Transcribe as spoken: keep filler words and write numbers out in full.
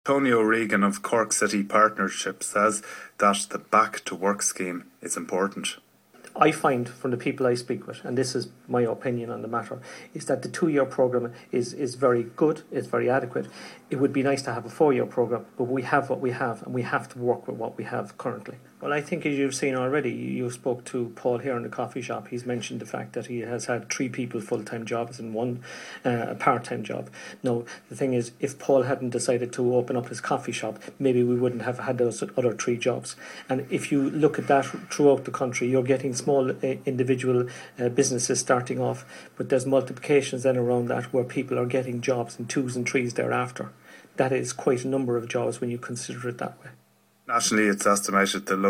Tony O'Regan of Cork City Partnership says that the Back to Work scheme is important. I find from the people I speak with, and this is my opinion on the matter, is that the two-year programme is, is very good, it's very adequate. It would be nice to have a four-year programme, but we have what we have, and we have to work with what we have currently. Well, I think as you've seen already, you spoke to Paul here in the coffee shop. He's mentioned the fact that he has had three people full-time jobs and one uh, a part-time job. Now, the thing is, if Paul hadn't decided to open up his coffee shop, maybe we wouldn't have had those other three jobs. And if you look at that throughout the country, you're getting small uh, individual uh, businesses starting off, but there's multiplications then around that where people are getting jobs in twos and threes thereafter. That is quite a number of jobs when you consider it that way. Nationally, it's estimated the